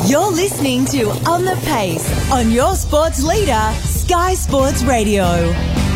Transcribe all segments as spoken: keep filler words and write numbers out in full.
You're listening to On the Pace on your sports leader, Sky Sports Radio.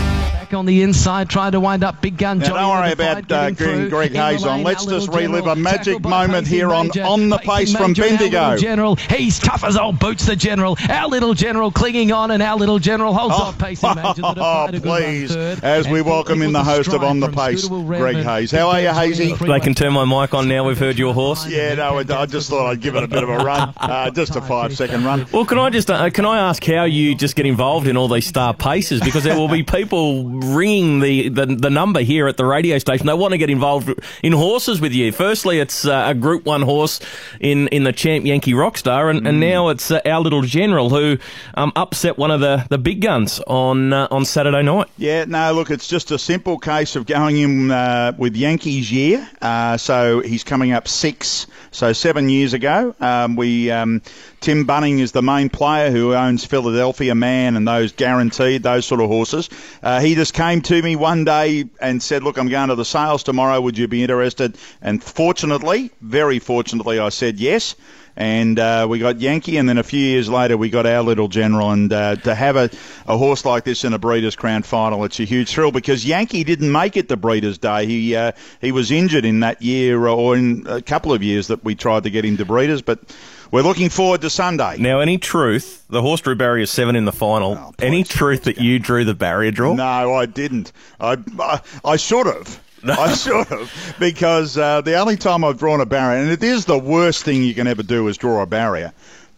On the inside, trying to wind up Big Gun. Now, Johnny don't worry about uh, Greg, Greg Hayes on. Let's just relive a magic moment here on On the Pace from Bendigo. General, he's tough as old boots, the General. Our little General clinging on, and our little General holds oh, off Pacey Major. Oh, please, as we welcome in the host of On the Pace, Greg Hayes. How are you, Hazy? They can turn my mic on now. We've heard your horse. Yeah, no, I just thought I'd give it a bit of a run, uh, just a five-second run. Well, can I just uh, can I ask how you just get involved in all these star paces? Because there will be people ringing the The, the number here at the radio station. They want to get involved in horses with you. Firstly, it's uh, a Group One horse in, in the Champ Yankee Rockstar, and, mm. and now it's uh, our little General who um, upset one of the, the big guns on uh, on Saturday night. Yeah, no, look, it's just a simple case of going in uh, with Yankees year. Uh, so he's coming up six. So seven years ago, um, we um, Tim Bunning is the main player who owns Philadelphia Man and those guaranteed, those sort of horses. Uh, he just came to me one day and said, look, I'm going to the sales tomorrow. Would you be interested? And fortunately, very fortunately, I said yes. And uh, we got Yankee, and then a few years later we got our little General. And uh, to have a, a horse like this in a Breeders' Crown final, it's a huge thrill because Yankee didn't make it to Breeders' Day. He uh, he was injured in that year, or in a couple of years that we tried to get him to Breeders', but we're looking forward to Sunday. Now, any truth, the horse drew barrier seven in the final, oh, any truth that you drew the barrier draw? No, I didn't. I, I, I should have. I should have, because uh, the only time I've drawn a barrier, and it is the worst thing you can ever do is draw a barrier,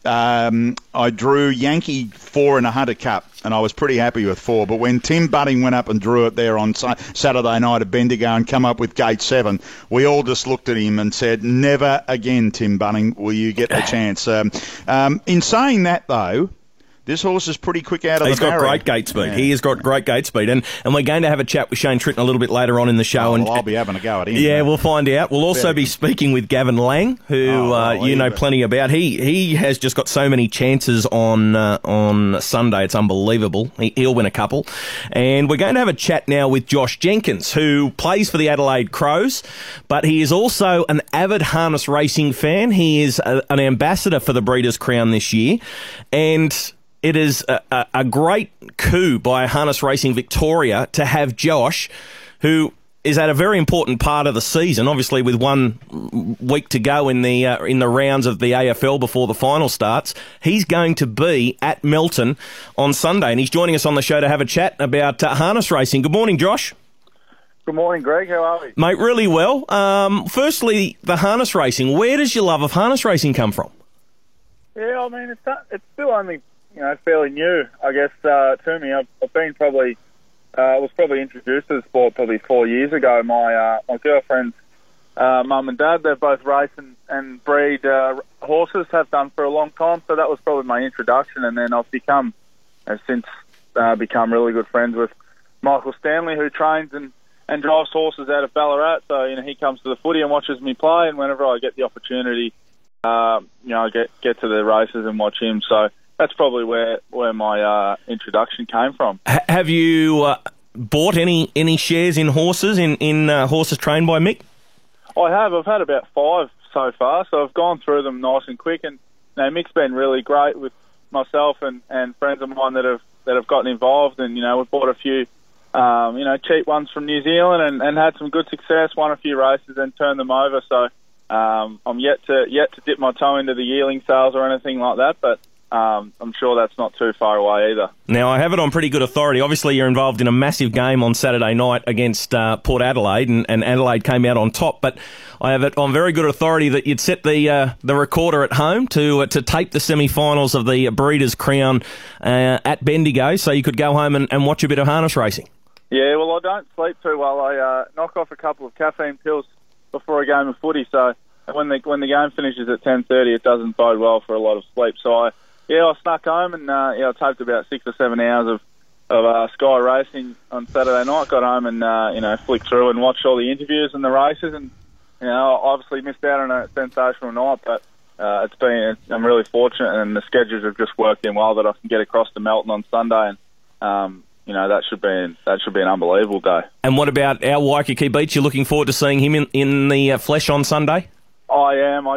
um, I drew Yankee four in a Hunter Cup, and I was pretty happy with four. But when Tim Bunning went up and drew it there on Saturday night at Bendigo and come up with gate seven, we all just looked at him and said, never again, Tim Bunning, will you get the chance. Um, um, in saying that, though, this horse is pretty quick out of He's the barrier. He's got great gate speed. Yeah. He has got great gate speed. And and we're going to have a chat with Shane Tritton a little bit later on in the show. Oh, and well, I'll be having a go at him. Yeah, mate. We'll find out. We'll also Very be good. speaking with Gavin Lang, who oh, uh, well, you know but... plenty about. He he has just got so many chances on uh, on Sunday. It's unbelievable. He, he'll win a couple. And we're going to have a chat now with Josh Jenkins, who plays for the Adelaide Crows, but he is also an avid harness racing fan. He is a, an ambassador for the Breeders' Crown this year. And it is a, a, a great coup by Harness Racing Victoria to have Josh, who is at a very important part of the season, obviously with one week to go in the uh, in the rounds of the A F L before the final starts. He's going to be at Melton on Sunday, and he's joining us on the show to have a chat about uh, harness racing. Good morning, Josh. Good morning, Greg. How are we? Mate, really well. Um, firstly, the harness racing. Where does your love of harness racing come from? Yeah, I mean, it's, it's still only... you know, fairly new, I guess, uh, to me. I've, I've been probably, uh, was probably introduced to the sport probably four years ago. My uh, my girlfriend's uh, mum and dad, they both race and, and breed uh, horses, have done for a long time, so that was probably my introduction. And then I've become, have since uh, become really good friends with Michael Stanley, who trains and, and drives horses out of Ballarat. So, you know, he comes to the footy and watches me play, and whenever I get the opportunity, uh, you know, I get, get to the races and watch him. So that's probably where, where my uh, introduction came from. H- have you uh, bought any, any shares in horses, in, in uh, horses trained by Mick? I have. I've had about five so far, so I've gone through them nice and quick. And you know, Mick's been really great with myself and, and friends of mine that have that have gotten involved. And, you know, we've bought a few, um, you know, cheap ones from New Zealand and, and had some good success, won a few races and turned them over. So um, I'm yet to yet to dip my toe into the yearling sales or anything like that, but Um, I'm sure that's not too far away either. Now, I have it on pretty good authority. Obviously, you're involved in a massive game on Saturday night against uh, Port Adelaide, and, and Adelaide came out on top. But I have it on very good authority that you'd set the uh, the recorder at home to uh, to tape the semi-finals of the Breeders' Crown uh, at Bendigo, so you could go home and, and watch a bit of harness racing. Yeah, well, I don't sleep too well. I uh, knock off a couple of caffeine pills before a game of footy, so when the when the game finishes at ten thirty, it doesn't bode well for a lot of sleep. So I. Yeah, I snuck home and uh, yeah, I taped about six or seven hours of of uh, Sky Racing on Saturday night. Got home and uh, you know flicked through and watched all the interviews and the races, and you know obviously missed out on a sensational night. But uh, it's been I'm really fortunate, and the schedules have just worked in well that I can get across to Melton on Sunday, and um, you know that should be that should be an unbelievable day. And what about our Waikiki Beach? You're looking forward to seeing him in in the uh, flesh on Sunday? I am. I just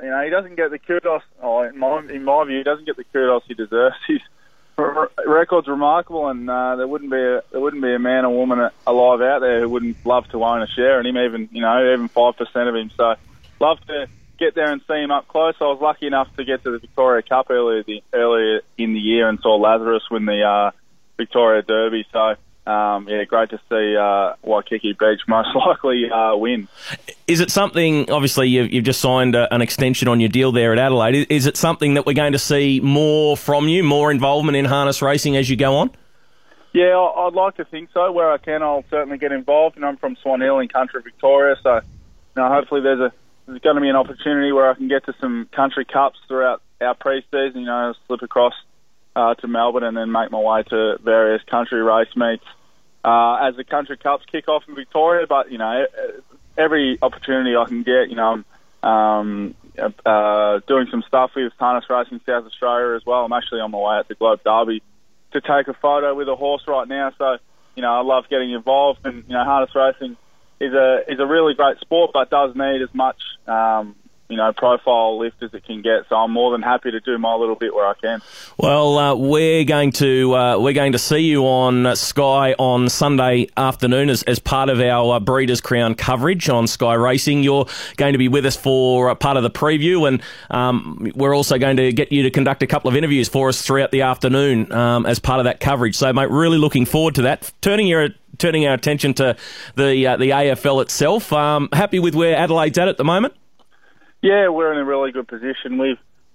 you know, he doesn't get the kudos. Oh, in my in my view, he doesn't get the kudos he deserves. His record's remarkable, and uh, there wouldn't be a there wouldn't be a man or woman alive out there who wouldn't love to own a share in him, even you know, even five percent of him. So, love to get there and see him up close. I was lucky enough to get to the Victoria Cup earlier the, earlier in the year and saw Lazarus win the uh, Victoria Derby. So. Um, yeah, great to see uh, Waikiki Beach most likely uh, win. Is it something, obviously you've, you've just signed a, an extension on your deal there at Adelaide, is, is it something that we're going to see more from you, more involvement in harness racing as you go on? Yeah, I'd like to think so. Where I can, I'll certainly get involved. And I'm from Swan Hill in country Victoria, so you know, hopefully there's a there's going to be an opportunity where I can get to some country cups throughout our pre-season, you know, slip across Uh, to Melbourne and then make my way to various country race meets uh, as the country cups kick off in Victoria. But you know, every opportunity I can get, you know, I'm um, uh, doing some stuff with harness racing South Australia as well. I'm actually on my way out to Globe Derby to take a photo with a horse right now. So you know, I love getting involved, and you know, harness racing is a is a really great sport, but does need as much Um, you know, profile lift as it can get. So I'm more than happy to do my little bit where I can. Well, uh, we're going to uh, we're going to see you on Sky on Sunday afternoon as, as part of our uh, Breeders' Crown coverage on Sky Racing. You're going to be with us for uh, part of the preview, and um, we're also going to get you to conduct a couple of interviews for us throughout the afternoon um, as part of that coverage. So, mate, really looking forward to that. Turning your turning our attention to the uh, the A F L itself. Um, happy with where Adelaide's at at the moment? Yeah, we're in a really good position. We've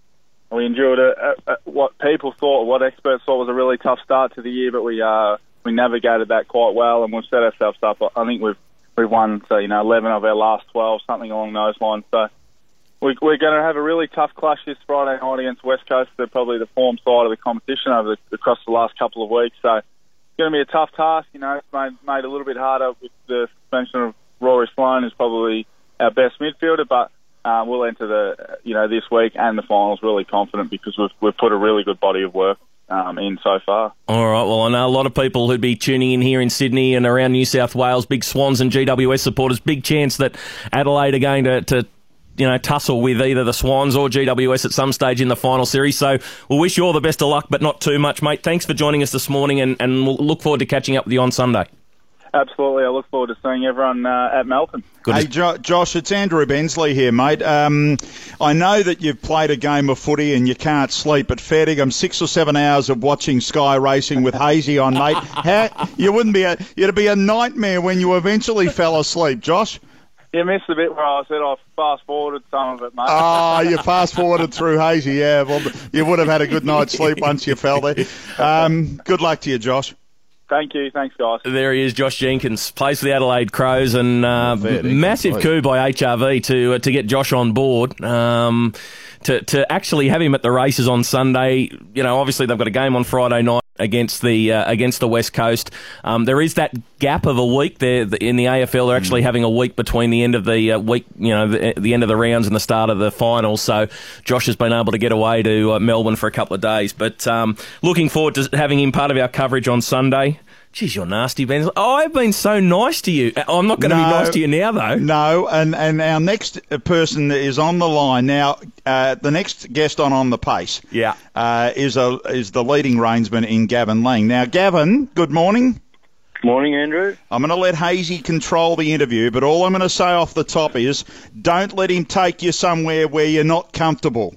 we endured a, a, a, what people thought, what experts thought was a really tough start to the year, but we uh, we navigated that quite well, and we've set ourselves up. I think we've we've won, so you know, eleven of our last twelve, something along those lines. So we, we're going to have a really tough clash this Friday night against West Coast. They're probably the form side of the competition over the, across the last couple of weeks. So it's going to be a tough task. You know, it's made made a little bit harder with the suspension of Rory Sloane, who's probably our best midfielder, but. Uh, we'll enter the, you know, this week and the finals really confident because we've we've put a really good body of work um, in so far. All right. Well, I know a lot of people who'd be tuning in here in Sydney and around New South Wales, big Swans and G W S supporters. Big chance that Adelaide are going to, to you know, tussle with either the Swans or G W S at some stage in the final series. So we'll wish you all the best of luck, but not too much, mate. Thanks for joining us this morning, and, and we'll look forward to catching up with you on Sunday. Absolutely. I look forward to seeing everyone uh, at Melton. Hey, jo- Josh, it's Andrew Bensley here, mate. Um, I know that you've played a game of footy and you can't sleep, but fair dinkum, six or seven hours of watching Sky Racing with Hazy on, mate. How, you wouldn't be a, it'd be a nightmare when you eventually fell asleep, Josh. You missed the bit where I said I fast-forwarded some of it, mate. Oh, you fast-forwarded through Hazy, yeah. Well, you would have had a good night's sleep once you fell there. Um, good luck to you, Josh. Thank you. Thanks, guys. There he is, Josh Jenkins, plays for the Adelaide Crows, and uh, massive coup by H R V to uh, to get Josh on board. Um, to to actually have him at the races on Sunday. You know, obviously they've got a game on Friday night against the uh, against the West Coast. Um, there is that gap of a week there in the A F L. They're actually having a week between the end of the uh, week, you know, the, the end of the rounds and the start of the finals. So Josh has been able to get away to uh, Melbourne for a couple of days. But um, looking forward to having him part of our coverage on Sunday. Geez, you're nasty, Ben. Oh, I've been so nice to you. I'm not going to no, be nice to you now, though. No, and, and our next person is on the line now. Uh, the next guest on On the Pace, yeah, uh, is a is the leading reinsman in Gavin Lang. Now, Gavin, good morning. Morning, Andrew. I'm going to let Hazy control the interview, but all I'm going to say off the top is don't let him take you somewhere where you're not comfortable.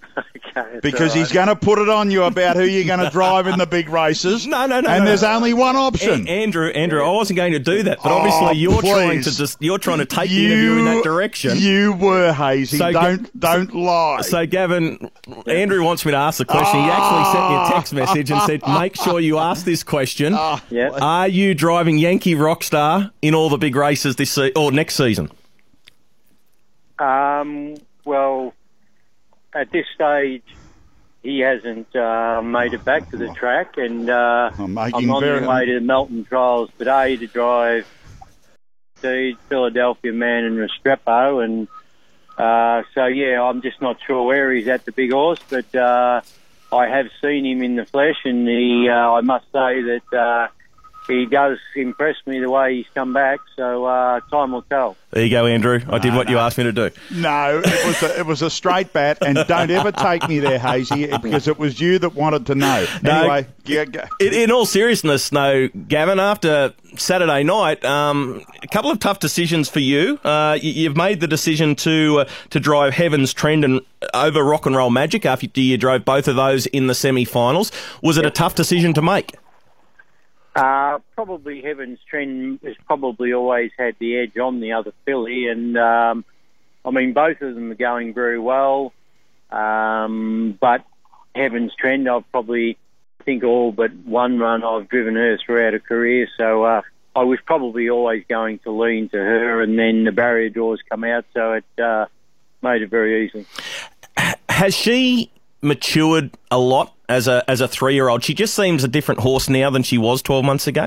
Okay, because right. he's going to put it on you about who you're going to drive in the big races. No, no, no. And no, there's no. only one option. A- Andrew, Andrew, I wasn't going to do that, but obviously oh, you're please. trying to just you're trying to take you, the interview in that direction. You were, Hazy. So, don't don't so, lie. So, Gavin, Andrew wants me to ask the question. He actually sent me a text message and said, "Make sure you ask this question. Yeah. Are you driving Yankee Rockstar in all the big races this se- or next season?" Um. Well, at this stage, he hasn't uh, made it back to the track, and uh, I'm, I'm on very... the way to the Melton Trials today to drive the Philadelphia Man and Restrepo, and uh, so yeah, I'm just not sure where he's at, the big horse, but uh, I have seen him in the flesh, and he, uh, I must say that uh, he does impress me the way he's come back, so uh, time will tell. There you go, Andrew. I did No, what no. you asked me to do. No, it was a, it was a straight bat, and don't ever take me there, Hazy, because it was you that wanted to know. No. Anyway, yeah, go. In, in all seriousness, though, Gavin, after Saturday night, um, a couple of tough decisions for you. Uh, you you've made the decision to uh, to drive Heaven's Trend and over Rock and Roll Magic after you drove both of those in the semi-finals. Was it a tough decision to make? Uh, probably Heaven's Trend has probably always had the edge on the other filly, and um, I mean both of them are going very well. Um, but Heaven's Trend, I've probably I think all but one run I've driven her throughout her career, so uh, I was probably always going to lean to her, and then the barrier draws come out, so it uh, made it very easy. Has she matured a lot as a as a three-year-old? She just seems a different horse now than she was twelve months ago.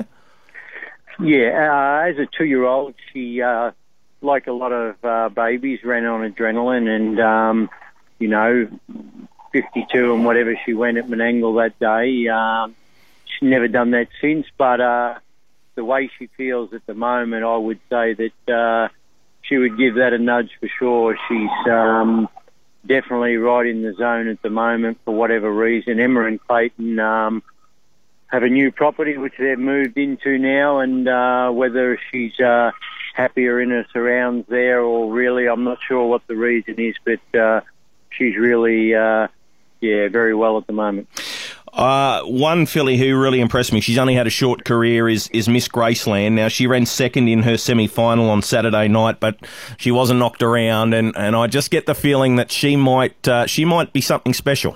Yeah, uh, as a two-year-old, she, uh, like a lot of uh, babies, ran on adrenaline, and, um, you know, fifty-two and whatever she went at Menangle that day. Um, she's never done that since, but uh, the way she feels at the moment, I would say that uh, she would give that a nudge for sure. She's um, definitely right in the zone at the moment for whatever reason. Emma and Clayton um, have a new property which they've moved into now, and uh, whether she's uh, happier in her surrounds there or really, I'm not sure what the reason is, but uh, she's really, uh, yeah, very well at the moment. Uh, one filly who really impressed me, she's only had a short career, is is Miss Graceland. Now, she ran second in her semi-final on Saturday night, but she wasn't knocked around, and, and I just get the feeling that she might uh, she might be something special.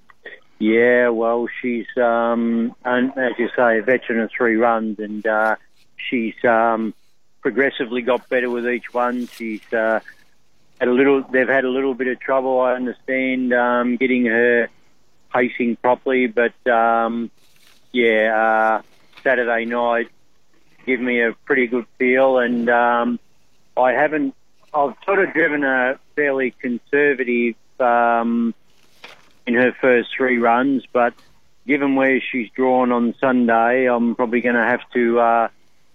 Yeah, well, she's, um, and as you say, a veteran of three runs, and uh, she's um, progressively got better with each one. She's uh, had a little. They've had a little bit of trouble, I understand, um, getting her pacing properly, but um, yeah, uh, Saturday night gave me a pretty good feel, and um, I haven't. I've sort of driven a fairly conservative um, in her first three runs, but given where she's drawn on Sunday, I'm probably going to have to uh,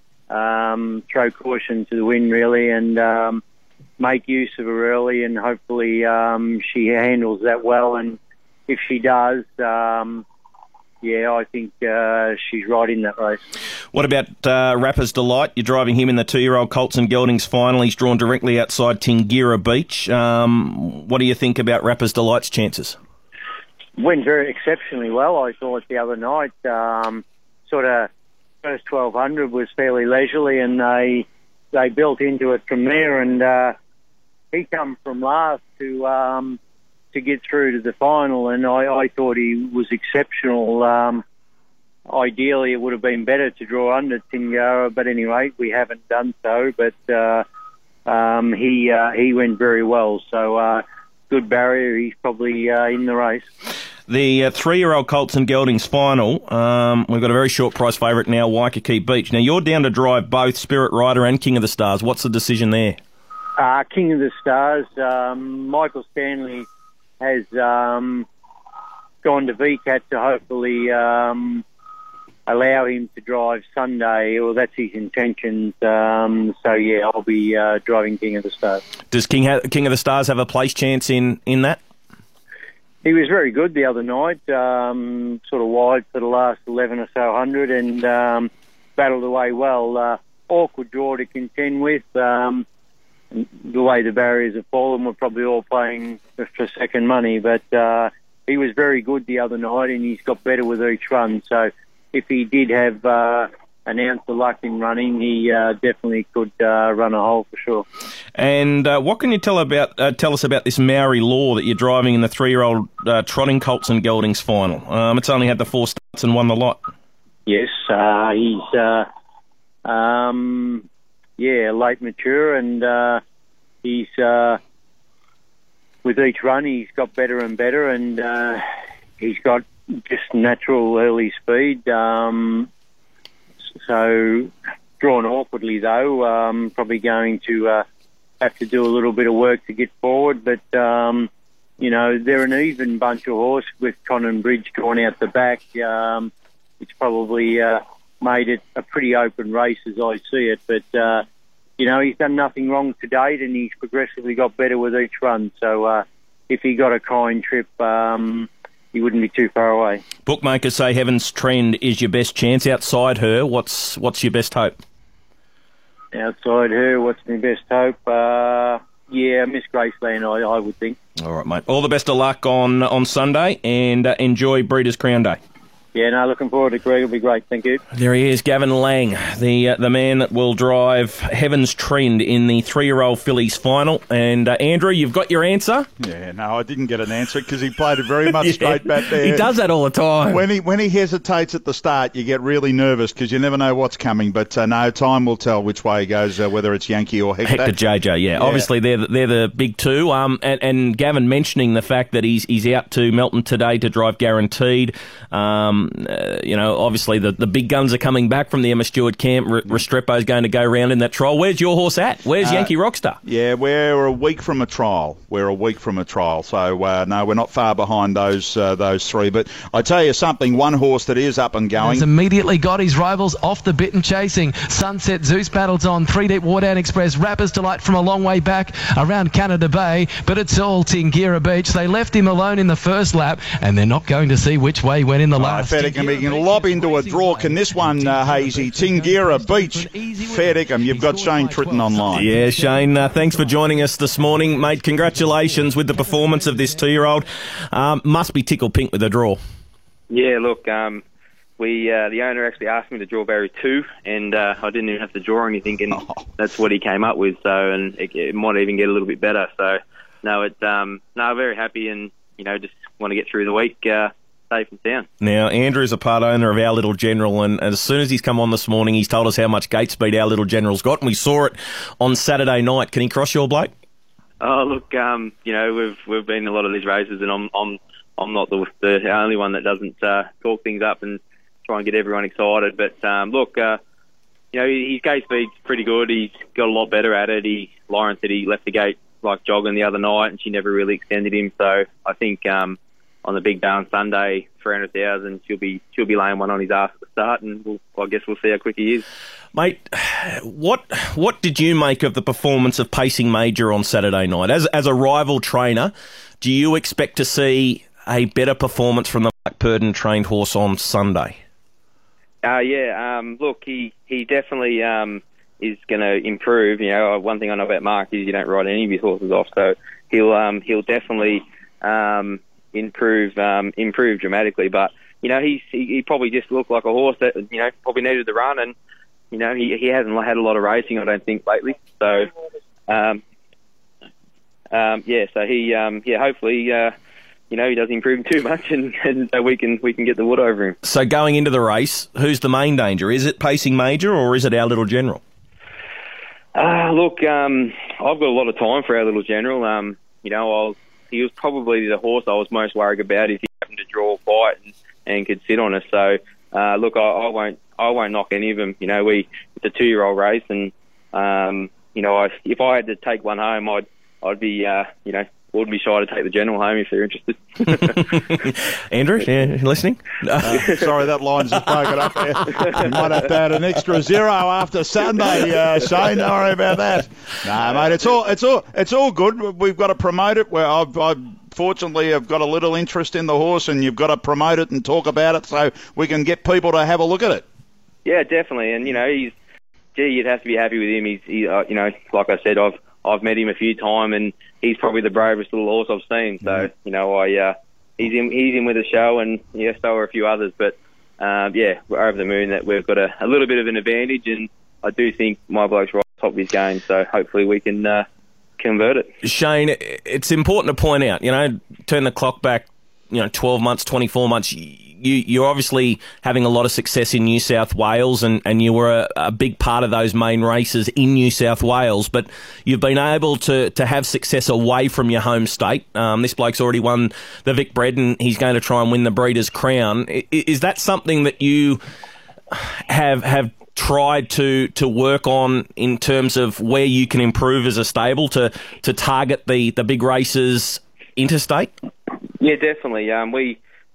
um, throw caution to the wind, really, and um, make use of her early, and hopefully um, she handles that well. And if she does, um, yeah, I think uh, she's right in that race. What about uh, Rapper's Delight? You're driving him in the two-year-old Colts and Geldings final. He's drawn directly outside Tingira Beach. Um, what do you think about Rapper's Delight's chances? Went very exceptionally well, I thought, the other night. Um, sort of first twelve hundred was fairly leisurely, and they they built into it from there. And uh, he come from last to um, to get through to the final, and I, I thought he was exceptional. Um, ideally, it would have been better to draw under Tingara, but anyway, we haven't done so. But uh, um, he uh, he went very well, so uh, good barrier. He's probably uh, in the race. The uh, three-year-old Colts and Geldings final, um, we've got a very short price favourite now, Waikiki Beach. Now, you're down to drive both Spirit Rider and King of the Stars. What's the decision there? Uh, King of the Stars, um, Michael Stanley has um, gone to V CAT to hopefully um, allow him to drive Sunday, or that's his intentions. Um, so, yeah, I'll be uh, driving King of the Stars. Does King, ha- King of the Stars have a place chance in, in that? He was very good the other night, um, sort of wide for the last eleven or so hundred, and um, battled away well. Uh, awkward draw to contend with. Um, the way the barriers have fallen, we're probably all playing for second money, but uh, he was very good the other night, and he's got better with each run. So if he did have uh, an ounce of luck in running, he uh, definitely could uh, run a hole for sure. And uh, what can you tell about uh, tell us about this Maori Law that you're driving in the three-year-old uh, Trotting Colts and Geldings final? Um, it's only had the four starts and won the lot. Yes, uh, he's uh, um, yeah late mature, and uh, he's uh, with each run he's got better and better, and uh, he's got just natural early speed. Um, so drawn awkwardly though, um, probably going to. Uh, have to do a little bit of work to get forward, but um, you know, they're an even bunch of horse with Conan Bridge drawn out the back. Um, it's probably uh, made it a pretty open race as I see it. But, uh, you know, he's done nothing wrong to date, and he's progressively got better with each run. So uh, if he got a kind trip, um, he wouldn't be too far away. Bookmakers say Heaven's Trend is your best chance. Outside her, what's what's your best hope? Outside her, what's my best hope? Uh, yeah, Miss Graceland, I, I would think. All right, mate. All the best of luck on on Sunday, and uh, enjoy Breeders' Crown Day. Yeah, no, looking forward to it, Greg. It'll be great. Thank you. There he is, Gavin Lang, the uh, the man that will drive Heaven's Trend in the three-year-old fillies final. And, uh, Andrew, you've got your answer? Yeah, no, I didn't get an answer because he played it very much yeah. straight back there. He does that all the time. When he when he hesitates at the start, you get really nervous because you never know what's coming. But, uh, no, time will tell which way he goes, uh, whether it's Yankee or Hector. Hector J J, yeah. yeah. Obviously, they're the, they're the big two. Um, and, and Gavin mentioning the fact that he's he's out to Melton today to drive Guaranteed. Um, uh, you know, obviously the, the big guns are coming back from the Emma Stewart camp. R- Restrepo's going to go round in that trial. Where's your horse at? Where's uh, Yankee Rockstar? Yeah, we're a week from a trial. We're a week from a trial. So, uh, no, we're not far behind those uh, those three. But I tell you something, one horse that is up and going. He's immediately got his rivals off the bit and chasing. Sunset Zeus battles on. Three Deep Wardown Express. Rapper's Delight from a long way back around Canada Bay. But it's all Tingira Beach. They left him alone in the first lap, and they're not going to see which way went in the last. Fair Dinkum, he can lob into a draw. Can this one, uh, Hazy? Tingira Beach. Fair Dinkum, you've got Shane Tritton online. Yeah, Shane, uh, thanks for joining us this morning. Mate, congratulations with the performance of this two-year-old. Um, must be tickled pink with the draw. Yeah, look, um, we uh, the owner actually asked me to draw Barry two, and uh, I didn't even have to draw anything, and oh. that's what he came up with. So, and it, it might even get a little bit better. So, no, it's um, no, very happy, and you know, just want to get through the week. Uh, safe and sound. Now, Andrew's a part owner of Our Little General, and as soon as he's come on this morning, he's told us how much gate speed Our Little General's got, and we saw it on Saturday night. Can he cross your bloke? Oh, look, um, you know, we've we've been in a lot of these races, and I'm I'm I'm not the the only one that doesn't uh, talk things up and try and get everyone excited. But um, look, uh, you know, his gate speed's pretty good. He's got a lot better at it. He Lauren said he left the gate like jogging the other night, and she never really extended him. So I think. Um, on the big day on Sunday, three hundred thousand, she'll be she'll be laying one on his ass at the start, and we'll, I guess we'll see how quick he is. Mate, what what did you make of the performance of Pacing Major on Saturday night? As as a rival trainer, do you expect to see a better performance from the Mark Purdon trained horse on Sunday? Uh, yeah, um, look, he, he definitely um, is going to improve. You know, one thing I know about Mark is you don't ride any of his horses off, so he'll um, he'll definitely... Um, improve um, improve dramatically, but you know he's he, he probably just looked like a horse that you know probably needed the run, and you know he he hasn't had a lot of racing, I don't think, lately. So um, um, yeah, so he um, yeah hopefully uh, you know he doesn't improve too much, and, and so we can we can get the wood over him. So going into the race, who's the main danger? Is it Pacing Major or is it Our Little General? Uh, look, um, I've got a lot of time for Our Little General. Um, you know I'll. He was probably the horse I was most worried about if he happened to draw a fight and, and could sit on us. So, uh, look, I, I won't, I won't knock any of them. You know, we it's a two-year-old race, and um, you know, I, if I had to take one home, I'd, I'd be, uh, you know, wouldn't be shy to take the General home if they're interested. Andrew, yeah, listening? Uh, sorry, that line's just broken up there. You might have to add an extra zero after Sunday, uh, Shane. Don't worry about that. No, mate, it's all it's all it's all good. We've got to promote it. Where I've, I've fortunately have got a little interest in the horse, and you've got to promote it and talk about it so we can get people to have a look at it. Yeah, definitely. And you know, he's gee, you'd have to be happy with him. He's he, uh, you know, like I said, I've I've met him a few times, and he's probably the bravest little horse I've seen. So, mm-hmm. you know, I uh, he's in he's in with the show, and yeah, so are a few others. But um, yeah, we're over the moon that we've got a, a little bit of an advantage, and I do think my bloke's right on top of his game. So hopefully we can uh, convert it. Shane, it's important to point out, you know, turn the clock back, you know, twelve months, twenty-four months. You, you're obviously having a lot of success in New South Wales, and, and you were a, a big part of those main races in New South Wales, but you've been able to, to have success away from your home state. Um, this bloke's already won the Vic Bred, and he's going to try and win the Breeders' Crown. Is that something that you have have tried to, to work on in terms of where you can improve as a stable to, to target the, the big races interstate? Yeah, definitely. Um, we...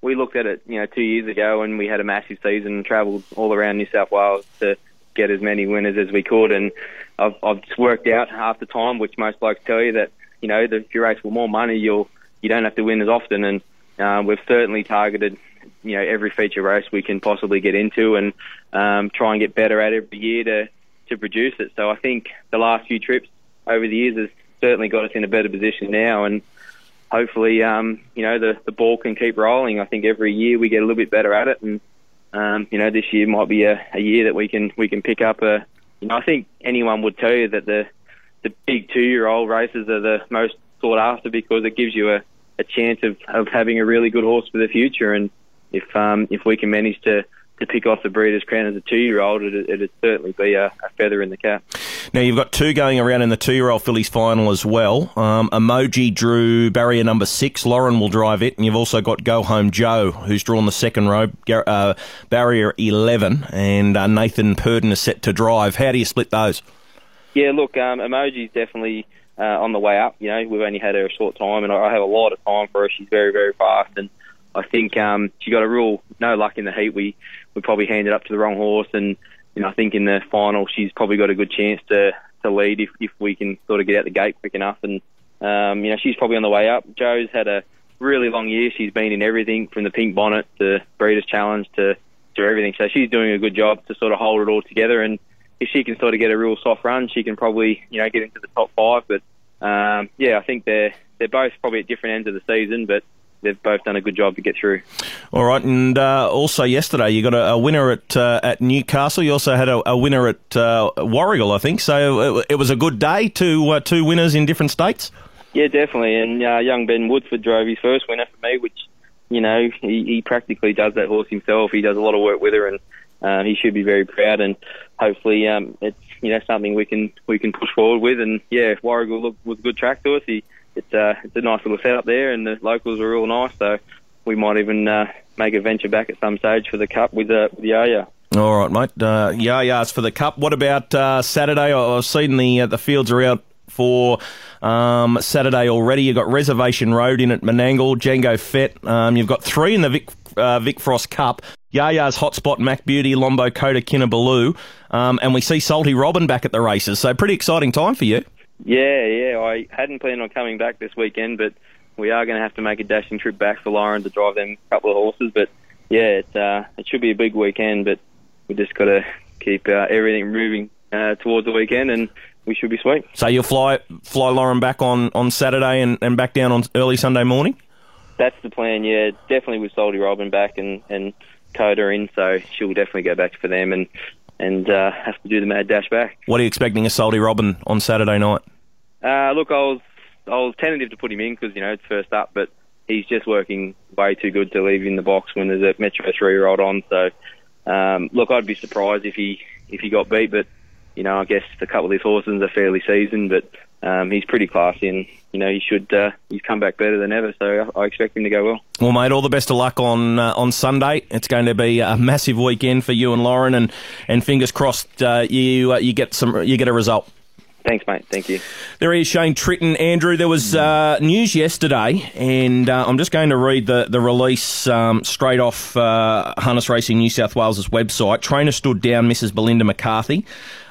we looked at it, you know, two years ago, and we had a massive season and travelled all around New South Wales to get as many winners as we could. And I've, I've just worked out after time, which most blokes tell you, that, you know, if you race for more money, you'll you don't have to win as often. And uh, we've certainly targeted, you know, every feature race we can possibly get into, and um, try and get better at every year to, to produce it. So I think the last few trips over the years has certainly got us in a better position now, and hopefully, um, you know, the, the ball can keep rolling. I think every year we get a little bit better at it, and um, you know, this year might be a, a year that we can we can pick up a. You know, I think anyone would tell you that the the big two-year-old races are the most sought after, because it gives you a, a chance of, of having a really good horse for the future. And if um, if we can manage to, to pick off the Breeders' Crown as a two-year-old, it'd, it'd certainly be a, a feather in the cap. Now, you've got two going around in the two-year-old fillies final as well. Um, Emoji drew barrier number six. Lauren will drive it. And you've also got Go Home Joe, who's drawn the second row, uh, barrier eleven. And uh, Nathan Purdon is set to drive. How do you split those? Yeah, look, um, Emoji's definitely uh, on the way up. You know, we've only had her a short time, and I have a lot of time for her. She's very, very fast. And I think um, she got a real no luck in the heat. We, we probably handed up to the wrong horse, and you know, I think in the final she's probably got a good chance to, to lead if, if we can sort of get out the gate quick enough. And um, you know, she's probably on the way up. Joe's had a really long year. She's been in everything from the Pink Bonnet to Breeders' Challenge to, to everything. So she's doing a good job to sort of hold it all together. And if she can sort of get a real soft run, she can probably, you know, get into the top five. But um, yeah, I think they're they're both probably at different ends of the season, but they've both done a good job to get through. All right, and uh, also yesterday you got a, a winner at uh, at Newcastle. You also had a, a winner at uh, Warragul, I think. So it, it was a good day. Two uh, two winners in different states. Yeah, definitely. And uh, young Ben Woodford drove his first winner for me, which, you know, he, he practically does that horse himself. He does a lot of work with her, and uh, he should be very proud. And hopefully, um, it's you know something we can we can push forward with. And yeah, Warragul looked, was a good track to us. He It's, uh, it's a nice little setup there, and the locals are real nice, so we might even uh, make a venture back at some stage for the Cup with, uh, with the Yaya. All right, mate. Uh, Yayas for the Cup. What about uh, Saturday? I've seen the uh, the fields are out for um, Saturday already. You've got Reservation Road in at Menangle, Django Fett. Um, you've got three in the Vic, uh, Vic Frost Cup. Yaya's Hotspot, Mac Beauty, Lombo, Coda, Kinnabaloo. Um, and we see Salty Robin back at the races, so pretty exciting time for you. Yeah, yeah. I hadn't planned on coming back this weekend, but we are going to have to make a dashing trip back for Lauren to drive them couple of horses. But yeah, it, uh, it should be a big weekend, but we just got to keep uh, everything moving uh, towards the weekend, and we should be sweet. So you'll fly fly Lauren back on, on Saturday and, and back down on early Sunday morning? That's the plan, yeah. Definitely with Salty Robin back and, and Coda in, so she'll definitely go back for them and and uh, have to do the mad dash back. What are you expecting of Salty Robin on Saturday night? Uh, look, I was I was tentative to put him in because, you know, it's first up, but he's just working way too good to leave in the box when there's a Metro three-year-old on. So, um, look, I'd be surprised if he if he got beat, but, you know, I guess a couple of these horses are fairly seasoned, but um, he's pretty classy and, you know, he should uh, he's come back better than ever, so I expect him to go well. Well, mate, all the best of luck on uh, on Sunday. It's going to be a massive weekend for you and Lauren, and, and fingers crossed uh, you uh, you get some you get a result. Thanks, mate. Thank you. There is Shane Tritton. Andrew, there was uh, news yesterday, and uh, I'm just going to read the, the release um, straight off uh, Harness Racing New South Wales' website. Trainer stood down Missus Belinda McCarthy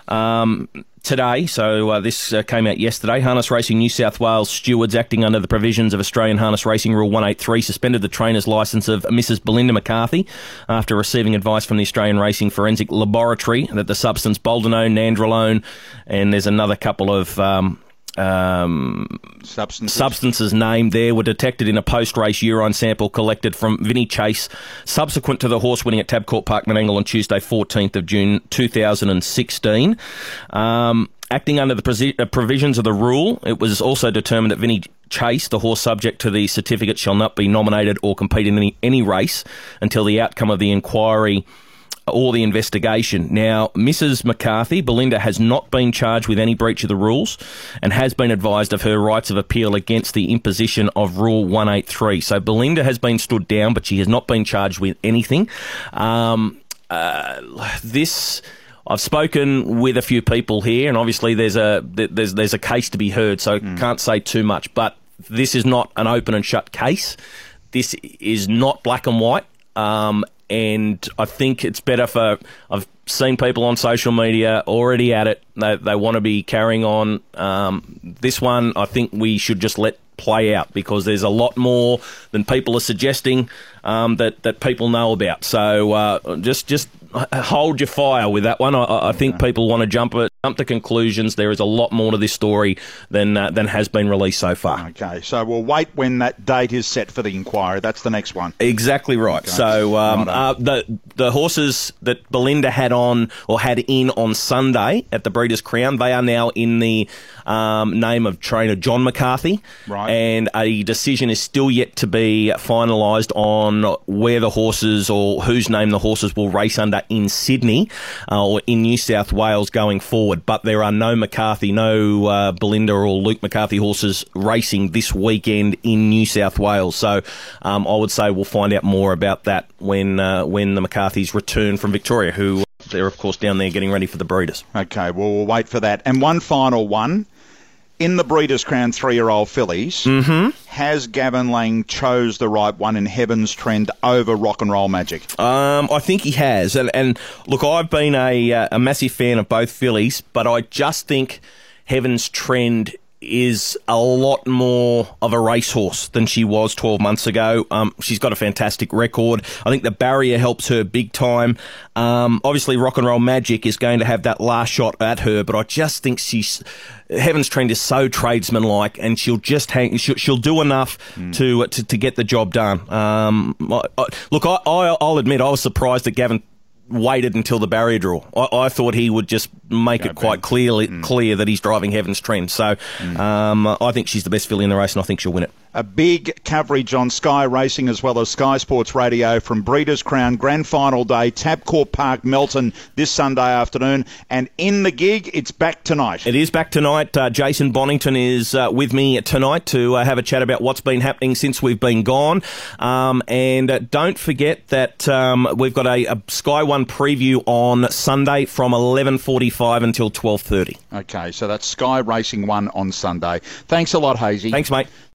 um, today, so uh, this uh, came out yesterday. Harness Racing New South Wales stewards acting under the provisions of Australian Harness Racing Rule one eighty-three suspended the trainer's licence of Missus Belinda McCarthy after receiving advice from the Australian Racing Forensic Laboratory that the substance boldenone, nandrolone, and there's another couple of um, um, substances. substances named there were detected in a post-race urine sample collected from Vinnie Chase subsequent to the horse winning at Tabcorp Park, Menangle on Tuesday, fourteenth of June two thousand sixteen. Um, acting under the presi- uh, provisions of the rule, it was also determined that Vinnie Chase, the horse subject to the certificate, shall not be nominated or compete in any, any race until the outcome of the inquiry or the investigation. Now, Missus McCarthy, Belinda, has not been charged with any breach of the rules and has been advised of her rights of appeal against the imposition of Rule one eighty-three. So Belinda has been stood down, but she has not been charged with anything. Um, uh, this... I've spoken with a few people here, and obviously there's a there's there's a case to be heard, so mm. can't say too much. But this is not an open and shut case. this is not black and white. Um, and I think it's better for... I've seen people on social media already at it. They, they want to be carrying on. Um, this one, I think we should just let play out, because there's a lot more than people are suggesting um, that, that people know about. So uh, just just hold your fire with that one. I, I think people want to jump it, jump to conclusions. There is a lot more to this story than uh, than has been released so far. Okay, so we'll wait when that date is set for the inquiry. That's the next one. Exactly right. Okay. So um, uh, the the horses that Belinda had on or had in on Sunday at the Breeders' Crown, they are now in the um, name of trainer John McCarthy. Right. And a decision is still yet to be finalised on where the horses or whose name the horses will race under in Sydney uh, or in New South Wales going forward. But there are no McCarthy, no uh, Belinda or Luke McCarthy horses racing this weekend in New South Wales. So um, I would say we'll find out more about that when uh, when the McCarthys return from Victoria, who they're, of course, down there getting ready for the Breeders. Okay, well, we'll wait for that. And one final one. In the Breeders' Crown three-year-old fillies, mm-hmm. has Gavin Lang chose the right one in Heaven's Trend over Rock and Roll Magic? Um, I think he has. And, and look, I've been a, a massive fan of both fillies, but I just think Heaven's Trend is a lot more of a racehorse than she was twelve months ago. Um, she's got a fantastic record. I think the barrier helps her big time. Um, obviously, Rock and Roll Magic is going to have that last shot at her, but I just think she's... Heaven's Trend is so tradesman-like, and she'll just hang. She'll, she'll do enough mm. to, to to get the job done. Um, I, I, look, I, I, I'll admit I was surprised that Gavin waited until the barrier draw. I, I thought he would just make Go it quite clearly mm. clear that he's driving Heaven's Trend. So mm. um, I think she's the best filly in the race, and I think she'll win it. A big coverage on Sky Racing as well as Sky Sports Radio from Breeders' Crown Grand Final Day, Tabcorp Park, Melton, this Sunday afternoon. And in the gig, it's back tonight. It is back tonight. Uh, Jason Bonington is uh, with me tonight to uh, have a chat about what's been happening since we've been gone. Um, and uh, don't forget that um, we've got a, a Sky One preview on Sunday from eleven forty-five until twelve thirty. Okay, so that's Sky Racing One on Sunday. Thanks a lot, Hazy. Thanks, mate.